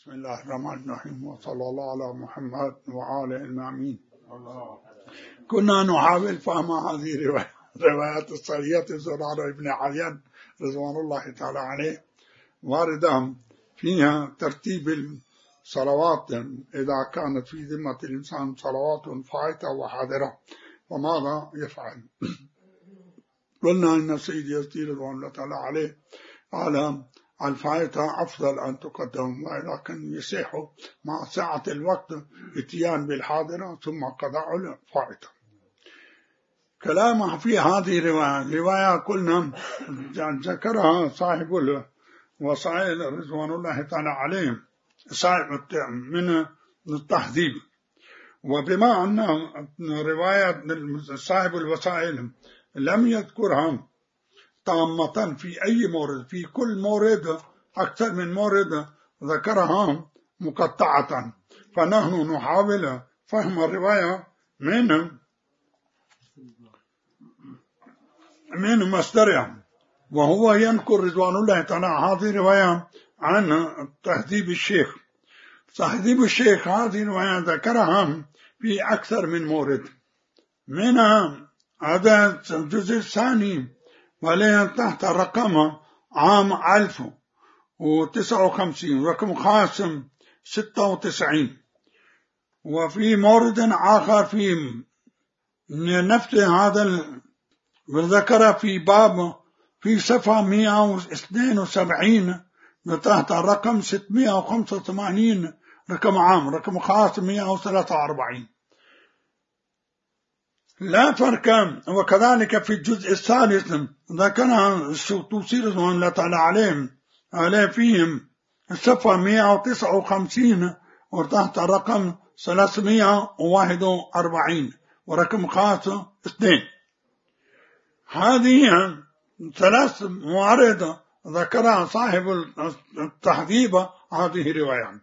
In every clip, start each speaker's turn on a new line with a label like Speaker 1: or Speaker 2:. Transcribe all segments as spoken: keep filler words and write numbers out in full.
Speaker 1: بسم الله الرحمن الرحيم وصلى الله على محمد وآله المأمين. كنا نحاول فهم هذه روايات الصحيحة زرارة بن عيان رضوان الله تعالى عليه، واردة فيها ترتيب الصلوات إذا كانت في ذمة الإنسان صلوات فائتة وحاضرة وماذا يفعل. قلنا إن سيدي يزيد رضوان الله تعالى عليه على الفائتة أفضل أن تقدم، ولكن يصح مع ساعة الوقت اتيان بالحاضرة ثم قضاء الفائتة. كلام في هذه الرواية رواية قلنا ذكرها صاحب الوسائل رضوان الله تعالى عليه صاحب من التهذيب، وبما أن رواية صاحب الوسائل لم يذكرها تامة في أي مورد، في كل مورد أكثر من مورد ذكرها مقطعة، فنحن نحاول فهم الرواية من من مصدرها، وهو ينقل رضوان الله تعالى هذه الرواية عن تهذيب الشيخ. تهذيب الشيخ هذه الرواية ذكرها في أكثر من مورد، منها هذا الجزء الثاني وليه تحت رقم عام ألف وتسعة وخمسين، رقم خاصم ستة وتسعين، وفي مورد آخر في نفس هذا وذكر في باب في صفحة مئة واثنين وسبعين تحت رقم ستمئة وخمسة وثمانين، رقم عام رقم خاص مئة وثلاثة وأربعين. لا فرق. وكذلك في الجزء الثالث ذكر السوطوسي رضوان الله تعالى عليهم عليه فيهم الصفحة مئة وتسعة وخمسين وتحت رقم ثلاثمئة وواحد وأربعين ورقم خاص اثنين. هذه ثلاث موارد ذكرها صاحب التهذيب هذه رواية.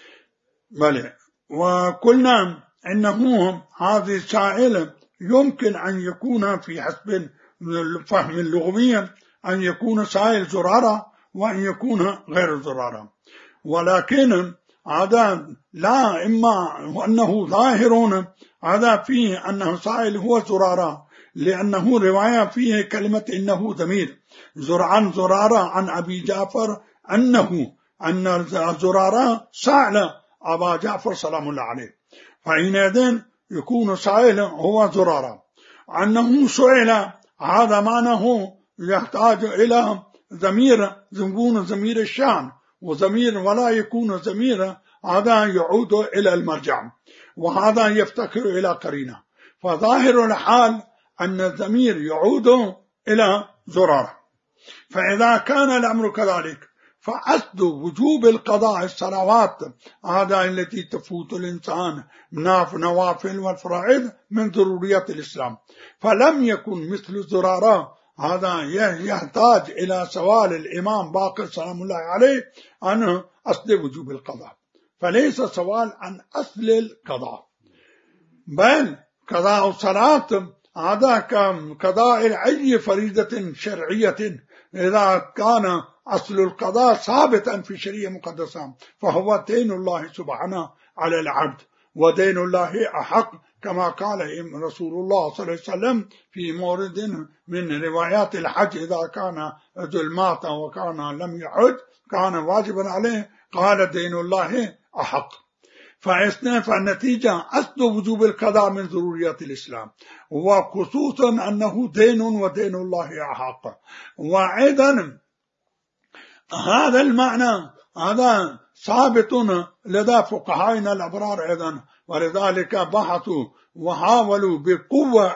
Speaker 1: بل وقلنا إنه هذه السائل يمكن أن يكون في حسب الفهم اللغوي أن يكون سائل زرارة وأن يكون غير زرارة، ولكن هذا لا إما أنه ظاهر هذا فيه أنه سائل هو زرارة، لأنه رواية فيه كلمة إنه ضمير عن زرارة عن أبي جعفر أنه أن زرارة سأل أبا جعفر سلام الله عليه، فحينئذ يكون سائل هو زرارة. أنه سئل هذا معناه يحتاج إلى ضمير يكون ضمير الشأن، وضمير ولا يكون ضمير هذا يعود إلى المرجع، وهذا يفتكر إلى قرينة، فظاهر الحال أن الضمير يعود إلى زرارة. فإذا كان الأمر كذلك فأصل وجوب القضاء الصلوات هذا التي تفوت الإنسان من نوافل والفرائض من ضروريات الإسلام، فلم يكن مثل زرارة هذا يحتاج إلى سؤال الإمام باقر سلام الله عليه عن أصل وجوب القضاء، فليس سؤال عن أصل القضاء، بل قضاء الصلاة هذا كقضاء أي فريضة شرعية إذا كان أصل القضاء ثابتا في شريعة مقدسة فهو دين الله سبحانه على العبد، ودين الله أحق كما قال رسول الله صلى الله عليه وسلم في مورد من روايات الحج إذا كان رجل مات وكان لم يحج كان واجبا عليه، قال دين الله أحق. فالنتيجة أصل وجوب القضاء من ضروريات الإسلام، وخصوصا أنه دين ودين الله أحق. وأيضا هذا المعنى هذا ثابت لدى فقهائنا الأبرار أيضا، ولذلك بحثوا وحاولوا بقوة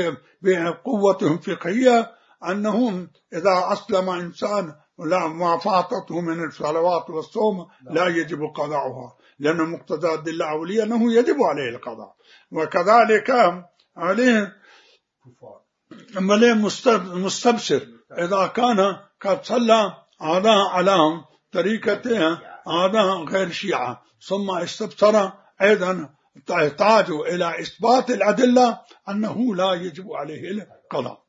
Speaker 1: بقوتهم فقهية أنهم إذا أسلم إنسان لا ما فاتته من الصلوات والصوم لا يجب قضاؤها، لأن مقتضى الدلة الأولية أنه يجب عليه القضاء، وكذلك عليه مستبصر إذا كان قد صلى هذا على طريقته هذا غير شيعة ثم استبصر أيضا تحتاج إلى إثبات الأدلة أنه لا يجب عليه القضاء.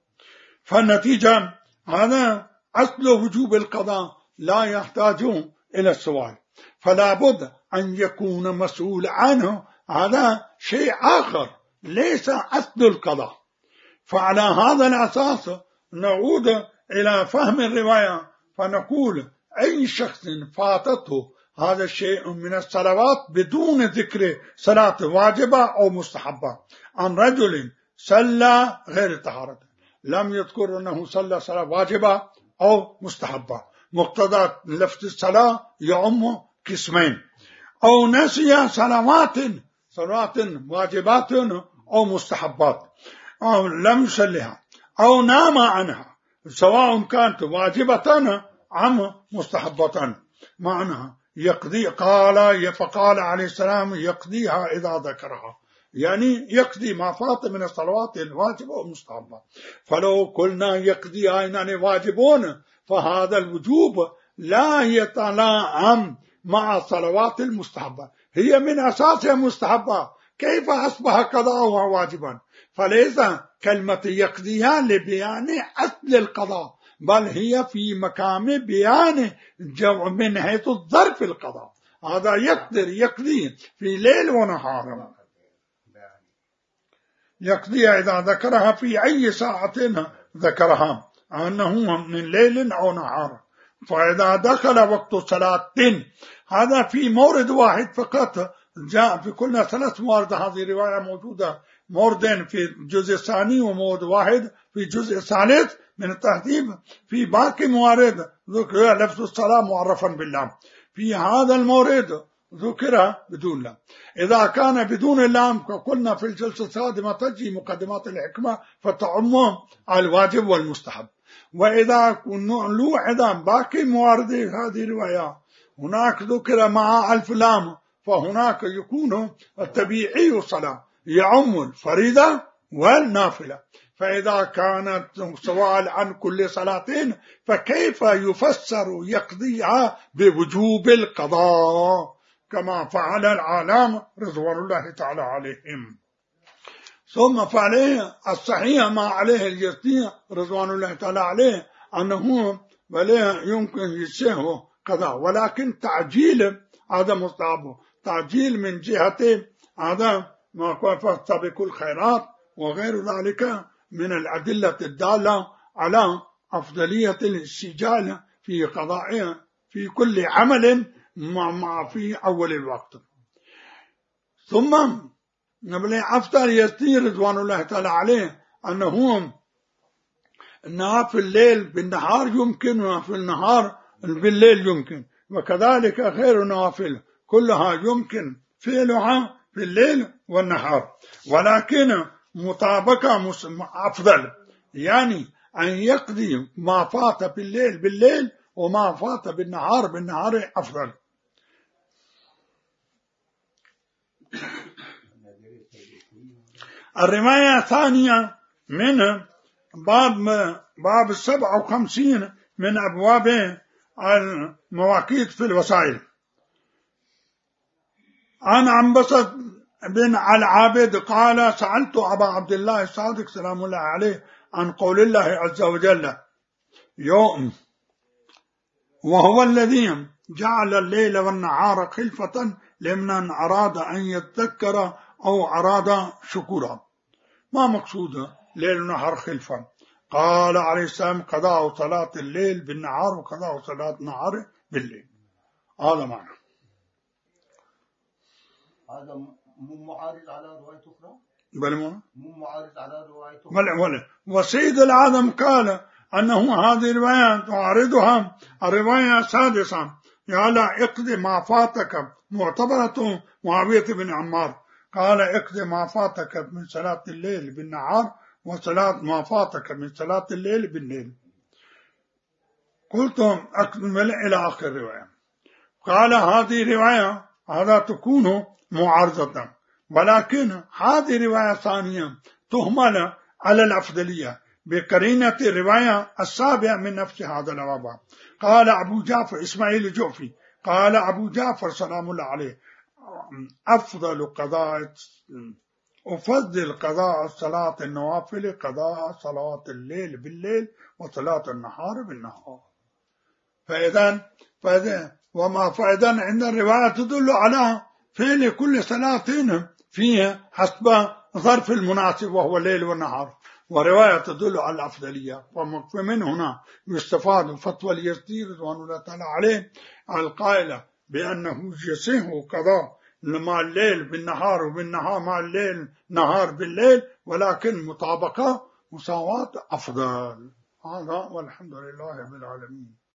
Speaker 1: فالنتيجة هذا أصل وجوب القضاء لا يحتاج إلى السؤال. فلا بد أن يكون مسؤول عنه، هذا شيء آخر ليس أصل القضاء. فعلى هذا الأساس نعود إلى فهم الرواية فنقول أي شخص فاتته هذا الشيء من الصلوات بدون ذكر صلاة واجبة أو مستحبة، عن رجل صلى غير طهارة لم يذكر أنه صلى صلاة واجبة أو مستحبة، مقتضى لفظ الصلاة يعم قسمين، أو نسي صلوات صلوات واجبات أو مستحبات أو لم يصلها أو نام عنها، سواء كانت واجبة أم مستحبة، معناها يقضي. قال فقال عليه السلام يقضيها إذا ذكرها، يعني يقضي ما فات من الصلوات الواجبة والمستحبة. فلو قلنا يقضيها يعني واجبون فهذا الوجوب لا يتلائم مع الصلوات المستحبة، هي من أساسها مستحبة، كيف أصبح قضاؤها واجبا؟ فليس كلمة يقضيها لبيان أصل القضاء، بل هي في مقام بيان من حيث الظرف القضاء. هذا يقدر يقضي في ليل ونهار، يقضي إذا ذكرها في أي ساعة ذكرها أنه من ليل أو نهار. فإذا دخل وقت صلاة، هذا في مورد واحد فقط جاء في كل ثلاث موارد، هذه رواية موجودة موردين في الجزء الثاني ومورد واحد في الجزء الثالث من التهذيب، في باقي موارد ذكر لفظ الصلاة معرفا باللام، في هذا المورد ذكر بدون لام. إذا كان بدون اللام قلنا في الجلسة القادمة تجي مقدمات الحكمة فتعم الواجب والمستحب. وإذا نوعد باقي موارد هذه الرواية هناك ذكر مع ألف لام، فهناك يكون الطبيعي الصلاة يعم الفريضة والنافلة. فإذا كانت سواء عن كل صلاتين فكيف يفسر يقضيها بوجوب القضاء كما فعل العالم رضوان الله تعالى عليهم. ثم فعليه الصحيح ما عليه اليقين رضوان الله تعالى عليه أنه بل يمكن يسيه قضاء، ولكن تعجيل هذا مستحب، تعجيل من جهة هذا ما قال فاستبقوا الخيرات وغير ذلك من الأدلة الدالة على أفضلية الاستعجال في قضاء في كل عمل مع في أول الوقت. ثم نبل أفضل يستير رضوان الله تعالى عليه أنه أنها في الليل بالنهار يمكن وفي النهار بالليل يمكن، وكذلك غير نوافل كلها يمكن فعلها في الليل والنهار، ولكن مطابقة أفضل، يعني أن يقضي ما فات بالليل بالليل وما فات بالنهار بالنهار أفضل. الرواية الثانية من باب باب السبع وخمسين من أبواب المواقيت في الوسائل، عن عنبسة بن العابد قال سألت أبا عبد الله الصادق سلام الله عليه عن قول الله عز وجل يوم وهو الذي جعل الليل والنهار خلفة لمن أراد أن يذكر أو أراد شكورا. ما مقصود ليل ونهار خلفة؟ قال عليه السلام قضاء صلاة الليل بالنهار وقضاء صلاة النهار بالليل، هذا معنى.
Speaker 2: هذا مو معارض على رواية أخرى؟
Speaker 1: بل مو
Speaker 2: مو معارض على رواية أخرى.
Speaker 1: بل ولا وسيد العالم قال أنه هذه الرواية تعارضها الرواية السادسة قال اقضي ما فاتك معتبرة معاوية بن عمار، قال اقضي ما فاتك من صلاة الليل بالنهار وصلاة ما فاتك من صلاة الليل بالليل. قلت أكمل إلى آخر الرواية. قال هذه رواية هذا تكون معارضة، ولكن هذه رواية ثانية تهمل على الأفضلية بقرينة الرواية السابعة من نفس هذا الباب. قال أبو جعفر إسماعيل الجوفي قال أبو جعفر سلام الله عليه أفضل قضاء أفضل قضاء صلاة النوافل قضاء صلاة الليل بالليل وصلاة النهار بالنهار. فإذا فإذا وما فإذا عند الرواية تدل على فعل كل صلاة فيها حسب ظرف المناسب وهو الليل والنهار، ورواية تدل على الأفضلية. فمن هنا يستفاد فتوى اليزدي رضوان الله تعالى عليه القائلة بأنه يصح قضاء مع الليل بالنهار وبالنهار مع الليل نهار بالليل، ولكن مطابقة مساواة أفضل. هذا والحمد لله رب العالمين.